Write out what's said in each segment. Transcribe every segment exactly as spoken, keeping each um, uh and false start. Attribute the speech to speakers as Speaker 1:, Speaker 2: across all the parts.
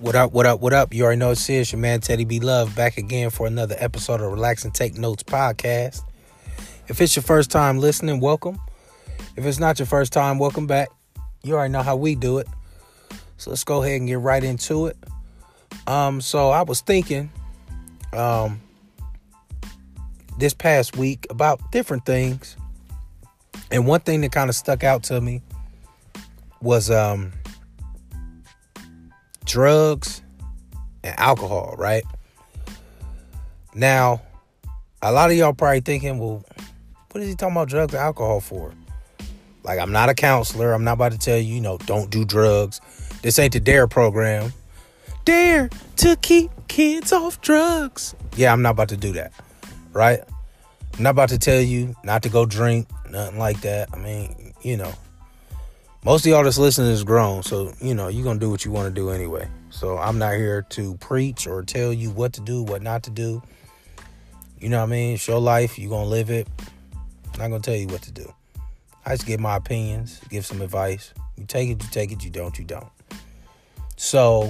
Speaker 1: What up, what up, what up? You already know it's your man Teddy B Love back again for another episode of Relax and Take Notes podcast. If it's your first time listening, welcome. If it's not your first time, welcome back. You already know how we do it. So let's go ahead and get right into it. Um, so I was thinking um, this past week about different things. And one thing that kind of stuck out to me was um, drugs and alcohol, right? Now, a lot of y'all probably thinking, well, what is he talking about drugs and alcohol for? Like, I'm not a counselor. I'm not about to tell you, you know, don't do drugs. This ain't the DARE program. Dare to keep kids off drugs. Yeah, I'm not about to do that, right? I'm not about to tell you not to go drink, nothing like that. I mean, you know, most of y'all that's listening is grown, so, you know, you're going to do what you want to do anyway. So I'm not here to preach or tell you what to do, what not to do. You know what I mean? It's your life. You're going to live it. I'm not going to tell you what to do. I just give my opinions, give some advice. You take it, you take it. You don't, you don't. So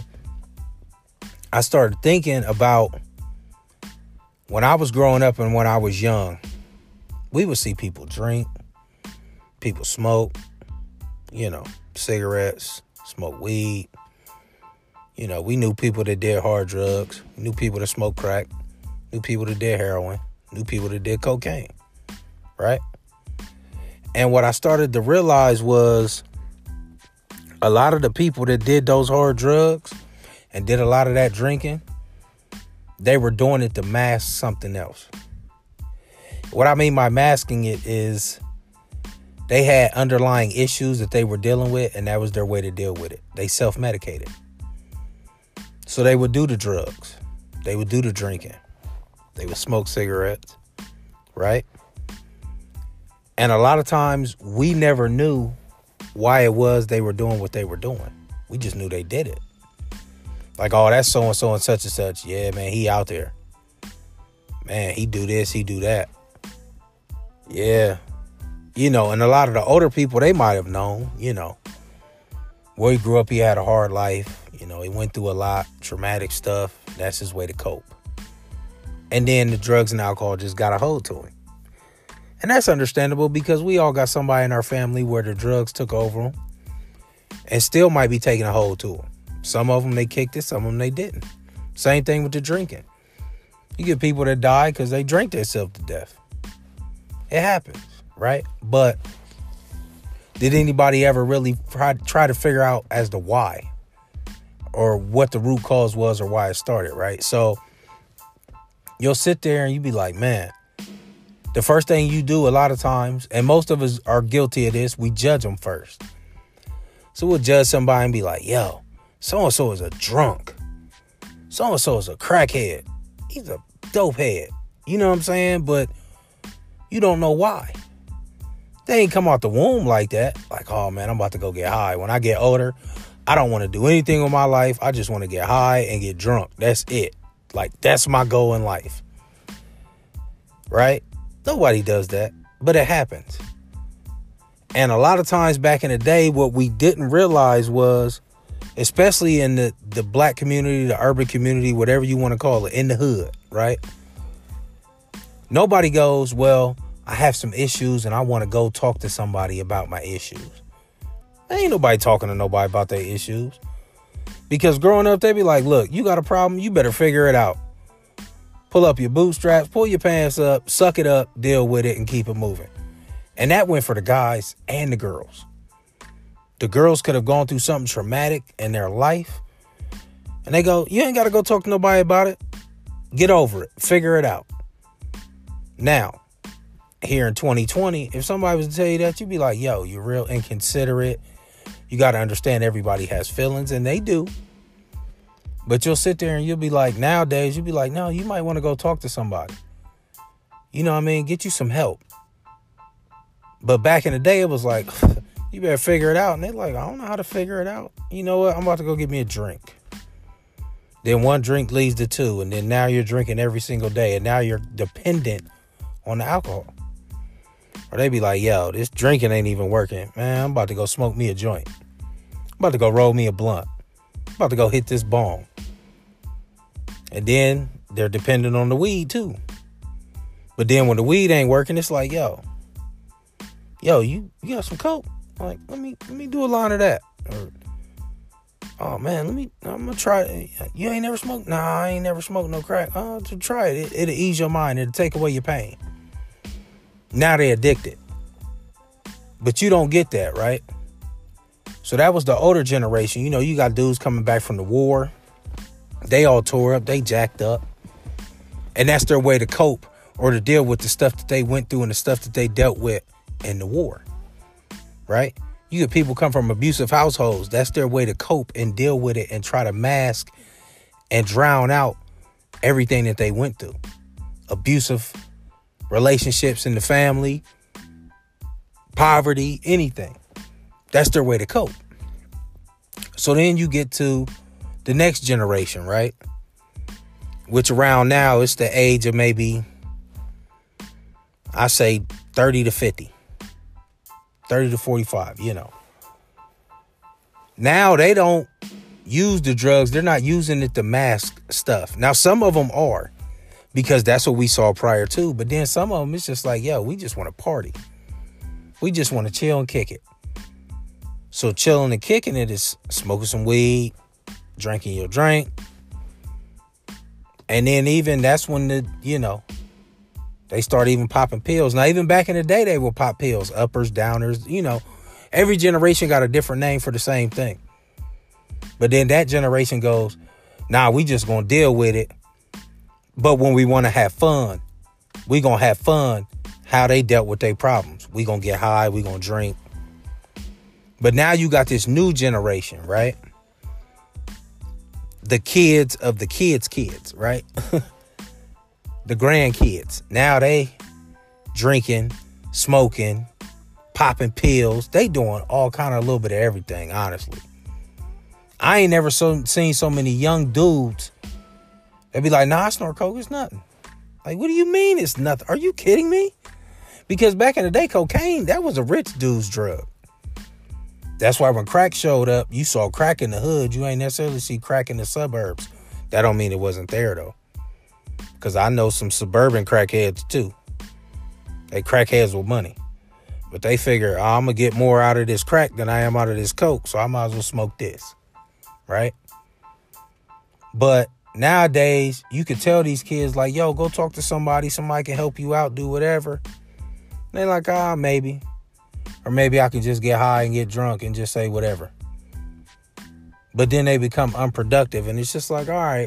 Speaker 1: I started thinking about when I was growing up and when I was young, we would see people drink, people smoke, you know, cigarettes, smoke weed. You know, we knew people that did hard drugs, knew people that smoked crack, knew people that did heroin, knew people that did cocaine, right? And what I started to realize was a lot of the people that did those hard drugs and did a lot of that drinking, they were doing it to mask something else. What I mean by masking it is they had underlying issues that they were dealing with, and that was their way to deal with it. They self-medicated. So they would do the drugs. They would do the drinking. They would smoke cigarettes, right? And a lot of times we never knew why it was they were doing what they were doing. We just knew they did it. Like, oh, that's so-and-so and such and such. Yeah, man, he out there. Man, he do this, he do that. Yeah. You know, and a lot of the older people, they might have known, you know, where he grew up, he had a hard life. You know, he went through a lot, traumatic stuff. That's his way to cope. And then the drugs and alcohol just got a hold to him. And that's understandable because we all got somebody in our family where the drugs took over them and still might be taking a hold to them. Some of them, they kicked it. Some of them, they didn't. Same thing with the drinking. You get people that die because they drank themselves to death. It happens, right? But did anybody ever really try, try to figure out as to why or what the root cause was or why it started, right? So you'll sit there and you be like, man, the first thing you do a lot of times, and most of us are guilty of this, we judge them first. So we'll judge somebody and be like, yo, so-and-so is a drunk. So-and-so is a crackhead. He's a dope head. You know what I'm saying? But you don't know why. They ain't come out the womb like that. Like, oh, man, I'm about to go get high. When I get older, I don't want to do anything with my life. I just want to get high and get drunk. That's it. Like, that's my goal in life. Right? Nobody does that, but it happens. And a lot of times back in the day, what we didn't realize was, especially in the, the black community, the urban community, whatever you want to call it, in the hood, right? Nobody goes, well, I have some issues and I want to go talk to somebody about my issues. There ain't nobody talking to nobody about their issues. Because growing up, they be like, look, you got a problem, you better figure it out. Pull up your bootstraps, pull your pants up, suck it up, deal with it, and keep it moving. And that went for the guys and the girls. The girls could have gone through something traumatic in their life. And they go, you ain't got to go talk to nobody about it. Get over it. Figure it out. Now, here in twenty twenty, if somebody was to tell you that, you'd be like, yo, you're real inconsiderate. You got to understand everybody has feelings, and they do. But you'll sit there and you'll be like, nowadays, you'll be like, no, you might want to go talk to somebody. You know what I mean? Get you some help. But back in the day, it was like, you better figure it out. And they're like, I don't know how to figure it out. You know what? I'm about to go get me a drink. Then one drink leads to two. And then now you're drinking every single day. And now you're dependent on the alcohol. Or they be like, yo, this drinking ain't even working. Man, I'm about to go smoke me a joint. I'm about to go roll me a blunt. about to go hit this bong. And then they're dependent on the weed too. But then when the weed ain't working, it's like, yo, yo, you, you got some coke? Like, let me let me do a line of that. Or, oh man, let me, I'm gonna try it. You ain't never smoked? Nah, I ain't never smoked no crack. Oh, to try it. it. It'll ease your mind. It'll take away your pain. Now they addicted. But you don't get that, right? So that was the older generation. You know, you got dudes coming back from the war. They all tore up. They jacked up. And that's their way to cope or to deal with the stuff that they went through and the stuff that they dealt with in the war. Right? You get people come from abusive households. That's their way to cope and deal with it and try to mask and drown out everything that they went through. Abusive relationships in the family, poverty, anything. That's their way to cope. So then you get to the next generation, right? Which around now, it's the age of maybe, I say thirty to fifty. thirty to forty-five, you know. Now they don't use the drugs. They're not using it to mask stuff. Now, some of them are, because that's what we saw prior to. But then some of them, it's just like, yo, we just want to party. We just want to chill and kick it. So chilling and kicking it is smoking some weed, drinking your drink. And then even that's when the, you know, they start even popping pills. Now, even back in the day, they would pop pills, uppers, downers, you know. Every generation got a different name for the same thing. But then that generation goes, nah, we just going to deal with it. But when we want to have fun, we going to have fun how they dealt with their problems. We going to get high, we going to drink. But now you got this new generation, right? The kids of the kids' kids, right? The grandkids. Now they drinking, smoking, popping pills. They doing all kind of a little bit of everything, honestly. I ain't never so, seen so many young dudes. They be like, nah, I snort coke, it's nothing. Like, what do you mean it's nothing? Are you kidding me? Because back in the day, cocaine, that was a rich dude's drug. That's why when crack showed up, you saw crack in the hood. You ain't necessarily see crack in the suburbs. That don't mean it wasn't there, though. Because I know some suburban crackheads, too. They crackheads with money. But they figure, oh, I'm going to get more out of this crack than I am out of this coke, so I might as well smoke this. Right? But nowadays, you can tell these kids, like, yo, go talk to somebody. Somebody can help you out, do whatever. They're like, ah, maybe. Or maybe I can just get high and get drunk and just say whatever. But then they become unproductive. And it's just like, all right.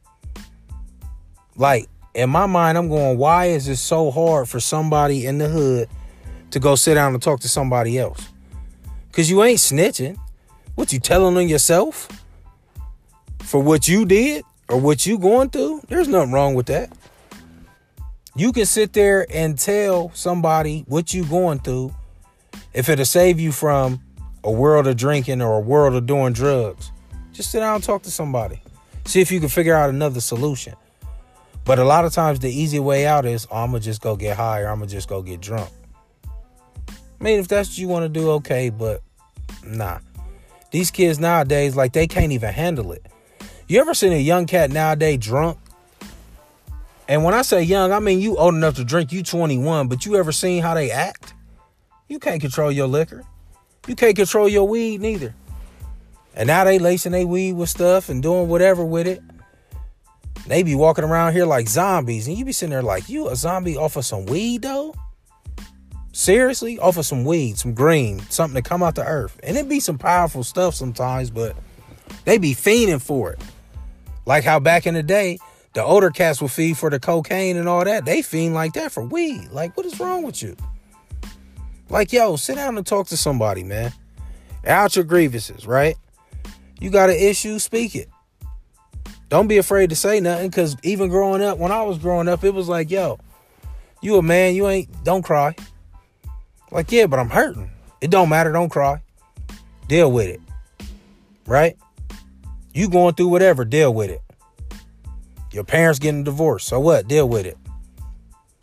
Speaker 1: Like, in my mind, I'm going, why is it so hard for somebody in the hood to go sit down and talk to somebody else? Because you ain't snitching. What, you telling on yourself for what you did or what you going through? There's nothing wrong with that. You can sit there and tell somebody what you going through if it'll save you from a world of drinking or a world of doing drugs. Just sit down and talk to somebody. See if you can figure out another solution. But a lot of times the easy way out is, oh, I'm going to just go get high or I'm going to just go get drunk. I mean, if that's what you want to do, okay, but nah. These kids nowadays, like, they can't even handle it. You ever seen a young cat nowadays drunk? And when I say young, I mean you old enough to drink, you twenty-one, but you ever seen how they act? You can't control your liquor. You can't control your weed neither. And now they lacing their weed with stuff and doing whatever with it. They be walking around here like zombies. And you be sitting there like, you a zombie off of some weed, though? Seriously? Off of some weed, some green, something to come out the earth. And it be some powerful stuff sometimes, but they be fiending for it. Like how back in the day, the older cats would feed for the cocaine and all that. They fiend like that for weed. Like, what is wrong with you? Like, yo, sit down and talk to somebody, man. Out your grievances, right? You got an issue, speak it. Don't be afraid to say nothing, because even growing up, when I was growing up, it was like, yo, you a man, you ain't, don't cry. Like, yeah, but I'm hurting. It don't matter, don't cry. Deal with it, right? You going through whatever, deal with it. Your parents getting divorced, so what? Deal with it.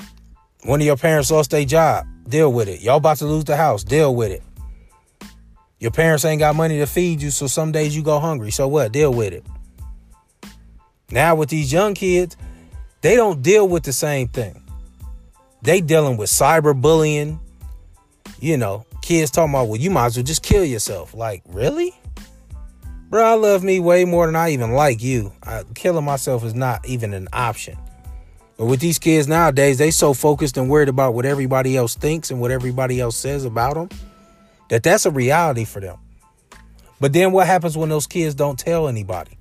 Speaker 1: One of your parents lost their job, deal with it. Y'all about to lose the house, deal with it. Your parents ain't got money to feed you, so some days you go hungry. So what? Deal with it. Now with these young kids, they don't deal with the same thing. They dealing with cyberbullying. You know, kids talking about, well, you might as well just kill yourself. Like, really? Bro, I love me way more than I even like you. I, killing myself is not even an option. But with these kids nowadays, they so focused and worried about what everybody else thinks and what everybody else says about them, that that's a reality for them. But then what happens when those kids don't tell anybody?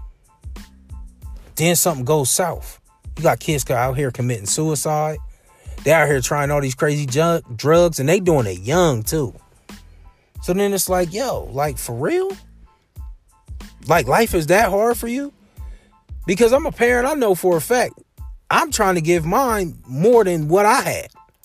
Speaker 1: Then something goes south. You got kids out here committing suicide. They out here trying all these crazy junk, drugs, and they doing it young too. So then it's like, yo, like for real? Like life is that hard for you? Because I'm a parent, I know for a fact, I'm trying to give mine more than what I had.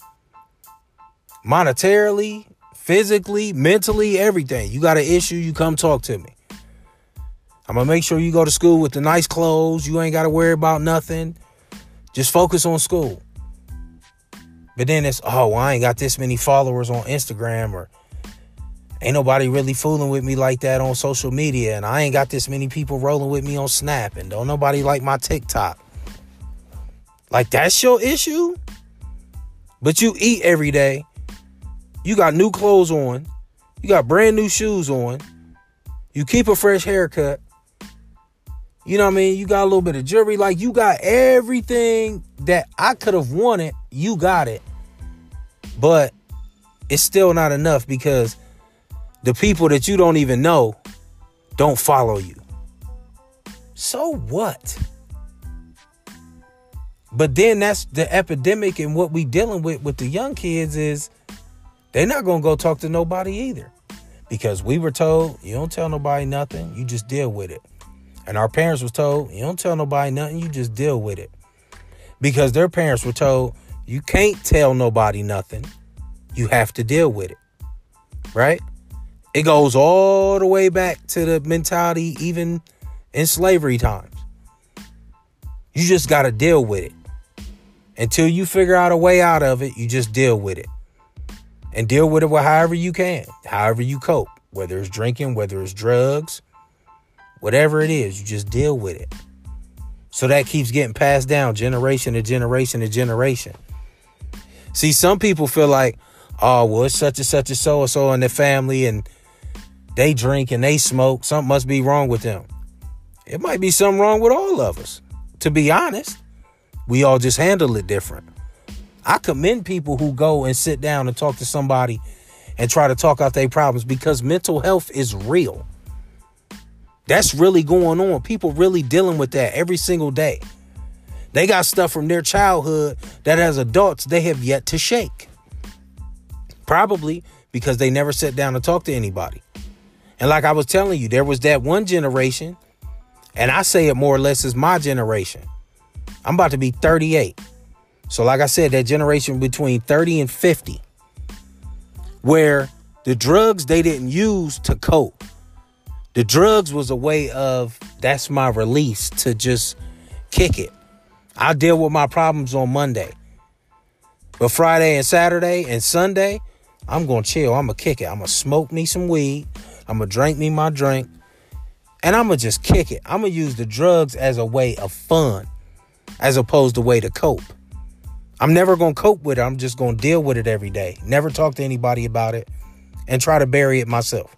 Speaker 1: Monetarily, physically, mentally, everything. You got an issue, you come talk to me. I'm going to make sure you go to school with the nice clothes. You ain't got to worry about nothing. Just focus on school. But then it's, oh, well, I ain't got this many followers on Instagram, or ain't nobody really fooling with me like that on social media. And I ain't got this many people rolling with me on Snap. And don't nobody like my TikTok. Like, that's your issue? But you eat every day. You got new clothes on. You got brand new shoes on. You keep a fresh haircut. You know what I mean? You got a little bit of jewelry. Like, you got everything that I could have wanted. You got it. But it's still not enough because the people that you don't even know don't follow you. So what? But then that's the epidemic, and what we dealing with with the young kids is they're not going to go talk to nobody either. Because we were told, you don't tell nobody nothing, you just deal with it. And our parents was told, you don't tell nobody nothing, you just deal with it. Because their parents were told, you can't tell nobody nothing, you have to deal with it. Right? It goes all the way back to the mentality even in slavery times. You just got to deal with it. Until you figure out a way out of it, you just deal with it. And deal with it with however you can, however you cope. Whether it's drinking, whether it's drugs, whatever it is, you just deal with it. So that keeps getting passed down generation to generation to generation. See, some people feel like, oh, well, it's such and such a so-and-so in their family and they drink and they smoke. Something must be wrong with them. It might be something wrong with all of us. To be honest, we all just handle it different. I commend people who go and sit down and talk to somebody and try to talk out their problems, because mental health is real. That's really going on. People really dealing with that every single day. They got stuff from their childhood that as adults they have yet to shake. Probably because they never sat down and talked to anybody. And like I was telling you, there was that one generation, and I say it more or less as my generation. I'm about to be thirty-eight. So like I said, that generation between thirty and fifty, where the drugs they didn't use to cope. The drugs was a way of, that's my release to just kick it. I'll deal with my problems on Monday. But Friday and Saturday and Sunday, I'm going to chill. I'm going to kick it. I'm going to smoke me some weed. I'm going to drink me my drink. And I'm going to just kick it. I'm going to use the drugs as a way of fun, as opposed to a way to cope. I'm never going to cope with it. I'm just going to deal with it every day. Never talk to anybody about it and try to bury it myself.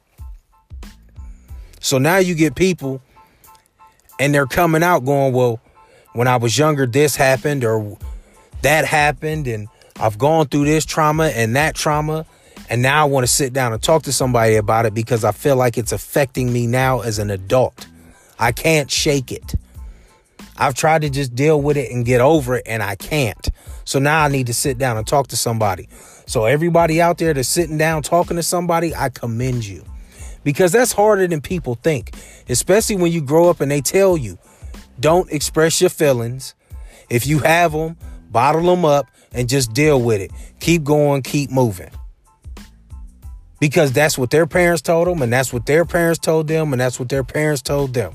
Speaker 1: So now you get people and they're coming out going, well, when I was younger, this happened or that happened, and I've gone through this trauma and that trauma, and now I want to sit down and talk to somebody about it because I feel like it's affecting me now as an adult. I can't shake it. I've tried to just deal with it and get over it, and I can't. So now I need to sit down and talk to somebody. So everybody out there that's sitting down talking to somebody, I commend you. Because that's harder than people think, especially when you grow up and they tell you, don't express your feelings. If you have them, bottle them up and just deal with it. Keep going, keep moving. Because that's what their parents told them, and that's what their parents told them, and that's what their parents told them.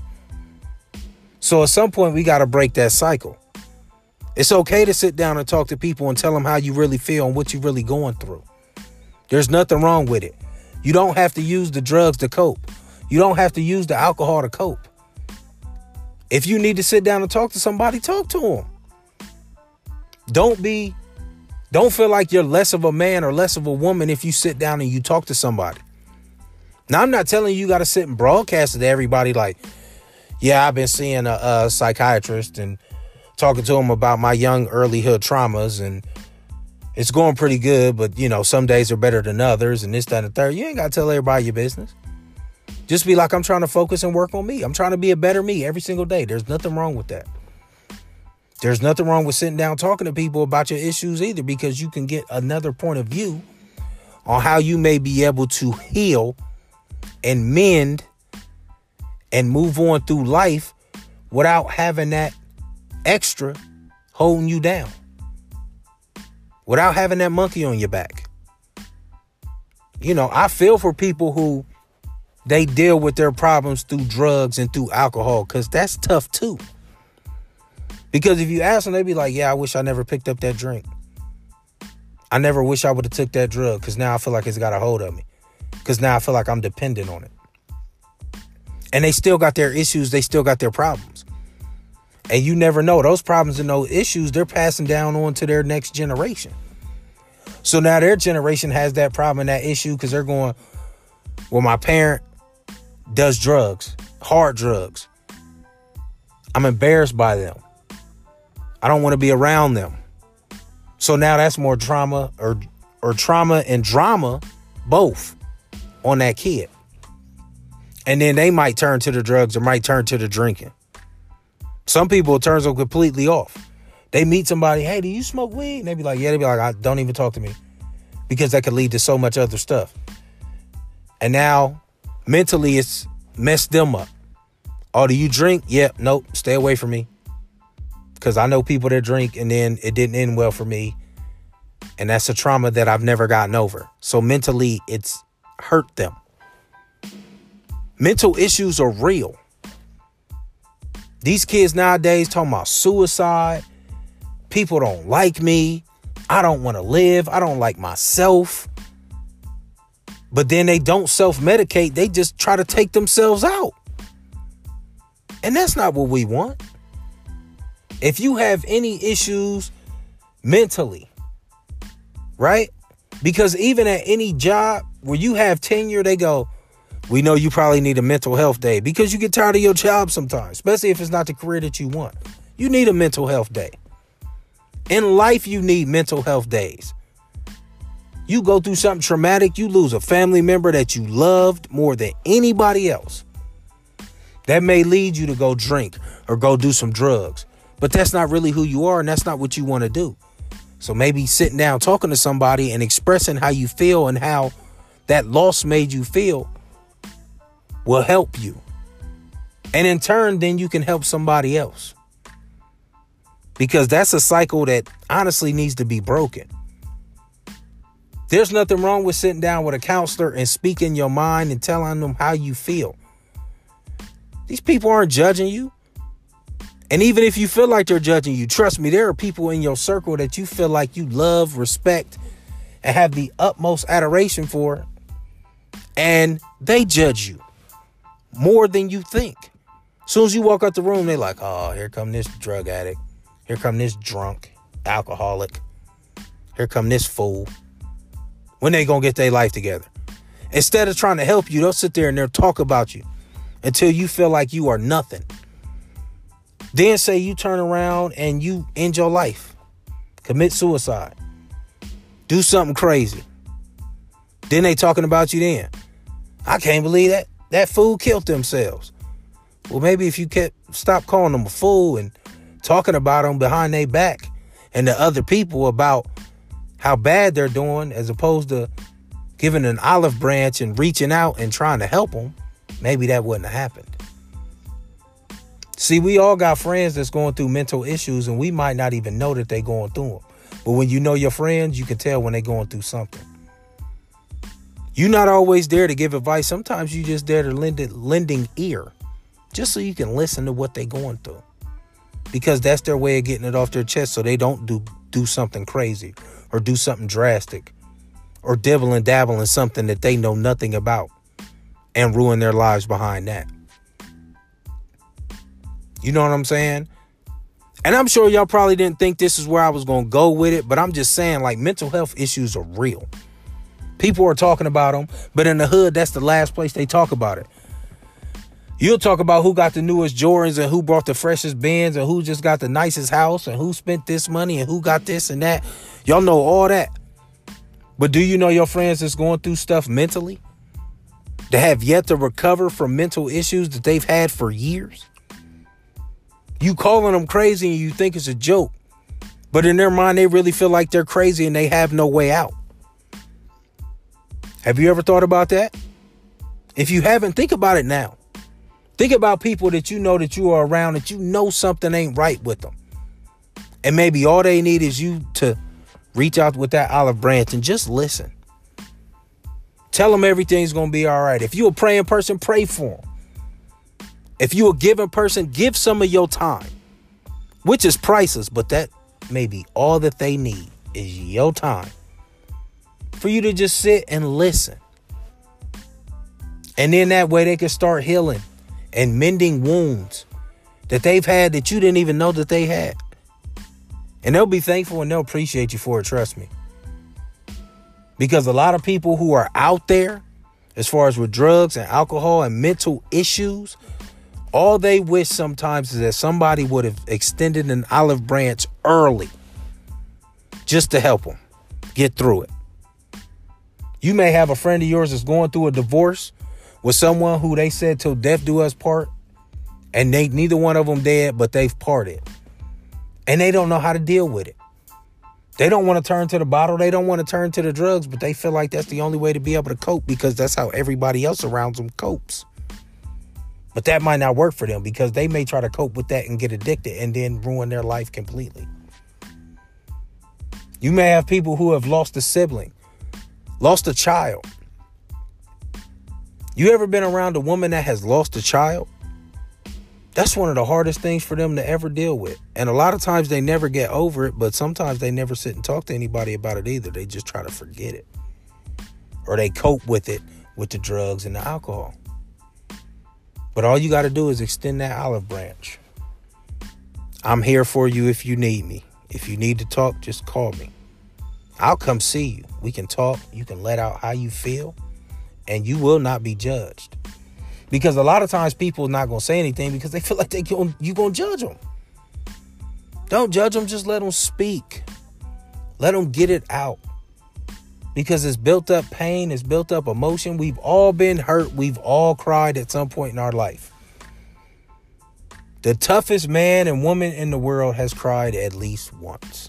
Speaker 1: So at some point, we got to break that cycle. It's okay to sit down and talk to people and tell them how you really feel and what you're really going through. There's nothing wrong with it. You don't have to use the drugs to cope. You don't have to use the alcohol to cope. If you need to sit down and talk to somebody, talk to them. Don't be, don't feel like you're less of a man or less of a woman if you sit down and you talk to somebody. Now, I'm not telling you you got to sit and broadcast it to everybody like, yeah, I've been seeing a, a psychiatrist and talking to him about my young early hood traumas, and it's going pretty good, but, you know, some days are better than others, and this, that, and the third. You ain't got to tell everybody your business. Just be like, I'm trying to focus and work on me. I'm trying to be a better me every single day. There's nothing wrong with that. There's nothing wrong with sitting down talking to people about your issues either, because you can get another point of view on how you may be able to heal and mend and move on through life without having that extra holding you down, without having that monkey on your back. You know, I feel for people who they deal with their problems through drugs and through alcohol, because that's tough too. Because if you ask them, they be like, yeah, I wish I never picked up that drink. I never wish I would have took that drug, because now I feel like it's got a hold of me. Because now I feel like I'm dependent on it. And they still got their issues. They still got their problems. And you never know. Those problems and those issues, they're passing down on to their next generation. So now their generation has that problem and that issue because they're going, well, my parent does drugs, hard drugs. I'm embarrassed by them. I don't want to be around them. So now that's more trauma or or trauma and drama, both, on that kid. And then they might turn to the drugs or might turn to the drinking. Some people, it turns them completely off. They meet somebody, hey, do you smoke weed? And they be like, yeah, they be like, I, don't even talk to me. Because that could lead to so much other stuff. And now, mentally, it's messed them up. Oh, do you drink? Yep, yeah, nope, stay away from me. Because I know people that drink and then it didn't end well for me. And that's a trauma that I've never gotten over. So mentally, it's hurt them. Mental issues are real. These kids nowadays talking about suicide. People don't like me. I don't want to live. I don't like myself. But then they don't self-medicate. They just try to take themselves out. And that's not what we want. If you have any issues mentally, right? Because even at any job where you have tenure, they go, we know you probably need a mental health day, because you get tired of your job sometimes, especially if it's not the career that you want. You need a mental health day. In life, you need mental health days. You go through something traumatic, you lose a family member that you loved more than anybody else. That may lead you to go drink or go do some drugs, but that's not really who you are, and that's not what you want to do. So maybe sitting down, talking to somebody and expressing how you feel and how that loss made you feel will help you. And in turn, then you can help somebody else. Because that's a cycle that honestly needs to be broken. There's nothing wrong with sitting down with a counselor and speaking your mind and telling them how you feel. These people aren't judging you. And even if you feel like they're judging you, trust me, there are people in your circle that you feel like you love, respect, and have the utmost adoration for. And they judge you more than you think. As soon as you walk out the room, they're like, oh, here come this drug addict. Here come this drunk, alcoholic. Here come this fool. When they gonna get their life together? Instead of trying to help you, they'll sit there and they'll talk about you until you feel like you are nothing. Then say you turn around and you end your life. Commit suicide. Do something crazy. Then they talking about you then. I can't believe that. That fool killed themselves. Well, maybe if you kept stop calling them a fool and talking about them behind their back and the other people about how bad they're doing, as opposed to giving an olive branch and reaching out and trying to help them, maybe that wouldn't have happened. See, we all got friends that's going through mental issues, and we might not even know that they're going through them. But when you know your friends, you can tell when they're going through something. You're not always there to give advice. Sometimes you're just there to lend a lending ear, just so you can listen to what they're going through. Because that's their way of getting it off their chest, so they don't do, do something crazy or do something drastic or dibble and dabble in something that they know nothing about and ruin their lives behind that. You know what I'm saying? And I'm sure y'all probably didn't think this is where I was going to go with it, but I'm just saying, like, mental health issues are real. People are talking about them, but in the hood, that's the last place they talk about it. You'll talk about who got the newest Jordans and who brought the freshest Benz and who just got the nicest house and who spent this money and who got this and that. Y'all know all that. But do you know your friends that's going through stuff mentally? That have yet to recover from mental issues that they've had for years? You calling them crazy and you think it's a joke. But in their mind, they really feel like they're crazy and they have no way out. Have you ever thought about that? If you haven't, think about it now. Think about people that you know that you are around, that you know something ain't right with them. And maybe all they need is you to reach out with that olive branch and just listen. Tell them everything's going to be all right. If you're a praying person, pray for them. If you're a giving person, give some of your time, which is priceless, but that may be all that they need is your time for you to just sit and listen. And then that way they can start healing and mending wounds that they've had that you didn't even know that they had. And they'll be thankful and they'll appreciate you for it, trust me. Because a lot of people who are out there, as far as with drugs and alcohol and mental issues, all they wish sometimes is that somebody would have extended an olive branch early just to help them get through it. You may have a friend of yours that's going through a divorce with someone who they said till death do us part, and they neither one of them dead, but they've parted. And they don't know how to deal with it. They don't want to turn to the bottle. They don't want to turn to the drugs, but they feel like that's the only way to be able to cope because that's how everybody else around them copes. But that might not work for them because they may try to cope with that and get addicted and then ruin their life completely. You may have people who have lost a sibling, lost a child. You ever been around a woman that has lost a child? That's one of the hardest things for them to ever deal with. And a lot of times they never get over it, but sometimes they never sit and talk to anybody about it either. They just try to forget it. Or they cope with it with the drugs and the alcohol. But all you got to do is extend that olive branch. I'm here for you if you need me. If you need to talk, just call me. I'll come see you. We can talk. You can let out how you feel. And you will not be judged. Because a lot of times people are not going to say anything because they feel like they going you're going to judge them. Don't judge them. Just let them speak. Let them get it out. Because it's built up pain. It's built up emotion. We've all been hurt. We've all cried at some point in our life. The toughest man and woman in the world has cried at least once.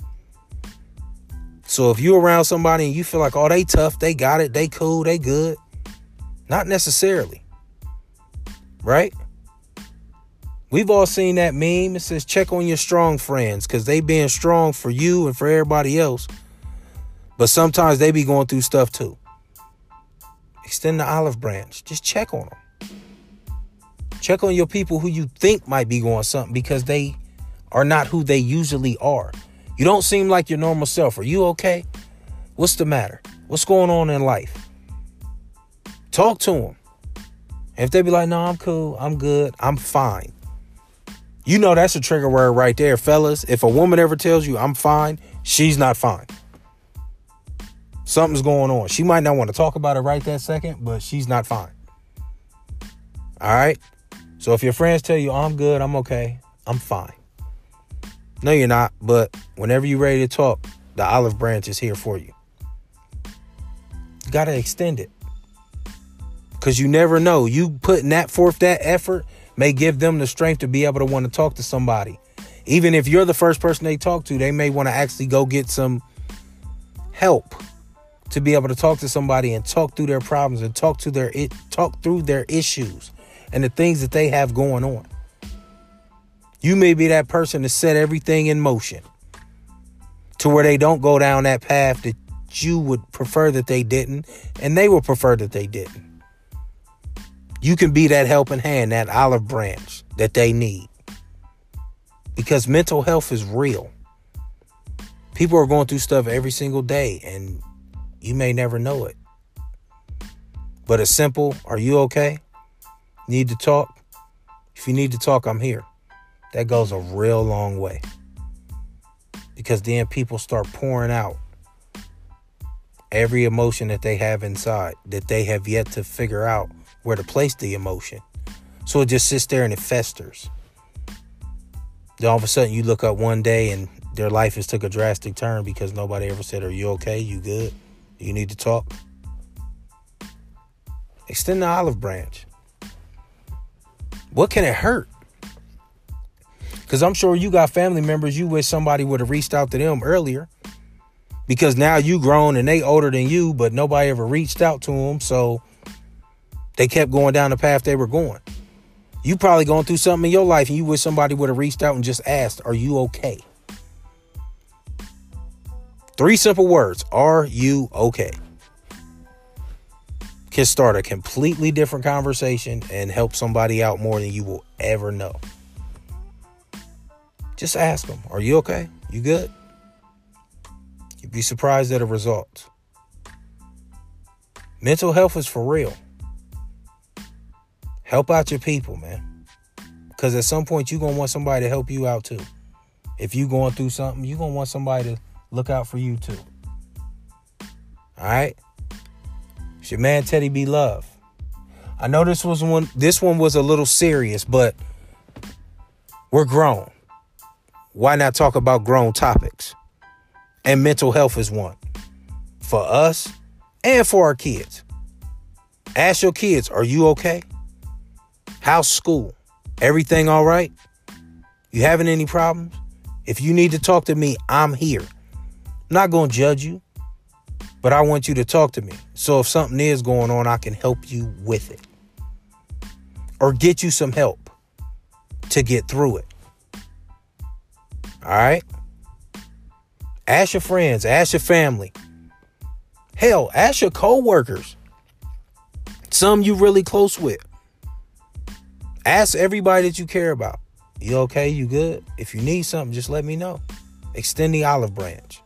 Speaker 1: So if you're around somebody and you feel like, oh, they tough, they got it, they cool, they good. Not necessarily. Right? We've all seen that meme. It says, check on your strong friends because they being strong for you and for everybody else. But sometimes they be going through stuff too. Extend the olive branch. Just check on them. Check on your people who you think might be going something because they are not who they usually are. You don't seem like your normal self. Are you okay? What's the matter? What's going on in life? Talk to them. And if they be like, no, I'm cool, I'm good, I'm fine. You know that's a trigger word right there, fellas. If a woman ever tells you I'm fine, she's not fine. Something's going on. She might not want to talk about it right that second, but she's not fine. All right? So if your friends tell you, oh, I'm good, I'm okay, I'm fine. No, you're not. But whenever you're ready to talk, the olive branch is here for you. You got to extend it. Because you never know. You putting that forth, that effort may give them the strength to be able to want to talk to somebody. Even if you're the first person they talk to, they may want to actually go get some help to be able to talk to somebody and talk through their problems and talk to their it talk through their issues and the things that they have going on. You may be that person to set everything in motion to where they don't go down that path that you would prefer that they didn't, and they would prefer that they didn't. You can be that helping hand, that olive branch that they need. Because mental health is real. People are going through stuff every single day, and You may never know it. But a simple, are you okay? Need to talk? If you need to talk, I'm here. That goes a real long way. Because then people start pouring out every emotion that they have inside that they have yet to figure out where to place the emotion. So it just sits there and it festers. Then all of a sudden you look up one day and their life has took a drastic turn because nobody ever said, are you okay? You good? You need to talk? Extend the olive branch. What can it hurt? Because I'm sure you got family members you wish somebody would have reached out to them earlier. Because now you grown and they older than you, but nobody ever reached out to them. So they kept going down the path they were going. You probably going through something in your life and you wish somebody would have reached out and just asked, are you okay? Three simple words. Are you okay? Can start a completely different conversation and help somebody out more than you will ever know. Just ask them, are you okay? You good? You'd be surprised at the results. Mental health is for real. Help out your people, man. Because at some point, you're going to want somebody to help you out, too. If you're going through something, you're going to want somebody to look out for you, too. All right? It's your man, Teddy B. Love. I know this was one, this one was a little serious, but we're grown. Why not talk about grown topics? And mental health is one. For us and for our kids. Ask your kids, are you okay? How's school? Everything all right? You having any problems? If you need to talk to me, I'm here. I'm not going to judge you, but I want you to talk to me. So if something is going on, I can help you with it. Or get you some help to get through it. All right? Ask your friends. Ask your family. Hell, ask your co-workers. Some you really close with. Ask everybody that you care about. You okay? You good? If you need something, just let me know. Extend the olive branch.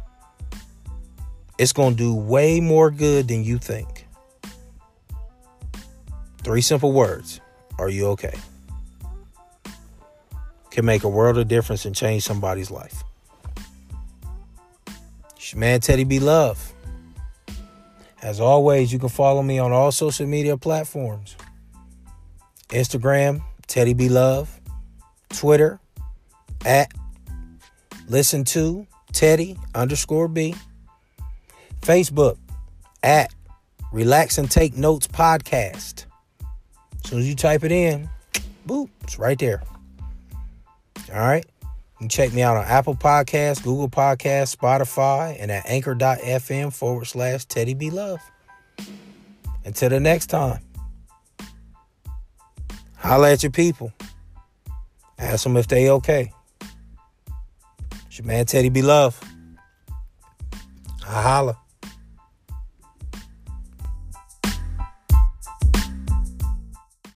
Speaker 1: It's going to do way more good than you think. Three simple words. Are you okay? Can make a world of difference and change somebody's life. It's your man, Teddy B. Love. As always, you can follow me on all social media platforms. Instagram, Teddy B. Love. Twitter, at listen to Teddy underscore B. Facebook, at Relax and Take Notes Podcast. As soon as you type it in, boop, it's right there. All right. You can check me out on Apple Podcasts, Google Podcasts, Spotify, and at anchor.fm forward slash Teddy B. Love. Until the next time, holla at your people. Ask them if they okay. It's your man, Teddy B. Love. I holla.